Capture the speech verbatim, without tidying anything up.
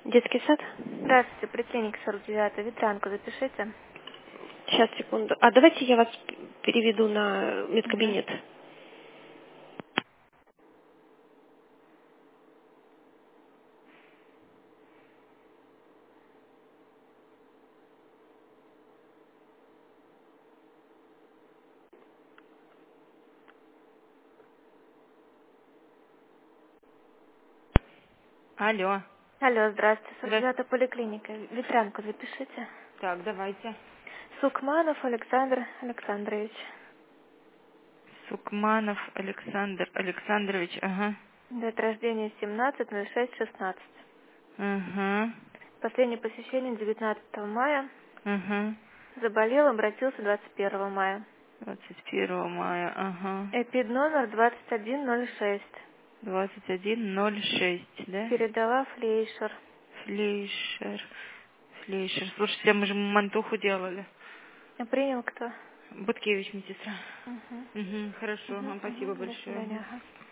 Детский сад? Здравствуйте, поликлиника сорок девять, ветрянку запишите. Сейчас, секунду. А давайте я вас переведу на Угу. медкабинет. Алло. Алло, здравствуйте, сорок Здравствуйте. девятая поликлиника, ветрянку запишите. Так, давайте. Сукманов Александр Александрович. Сукманов Александр Александрович. Ага. Дата рождения семнадцать ноль шесть шестнадцать. Ага. Последнее посещение девятнадцатого мая. Ага. Заболел, обратился двадцать первого мая. двадцать первого мая. Ага. Эпид номер двадцать один ноль шесть. двадцать один ноль шесть, да? Передала Флейшер. Флейшер. Флейшер. Слушайте, мы же мантуху делали. А принял кто? Буткевич, медсестра. Угу. Угу, хорошо. Угу, Вам угу. спасибо До большое. свидания. Ага.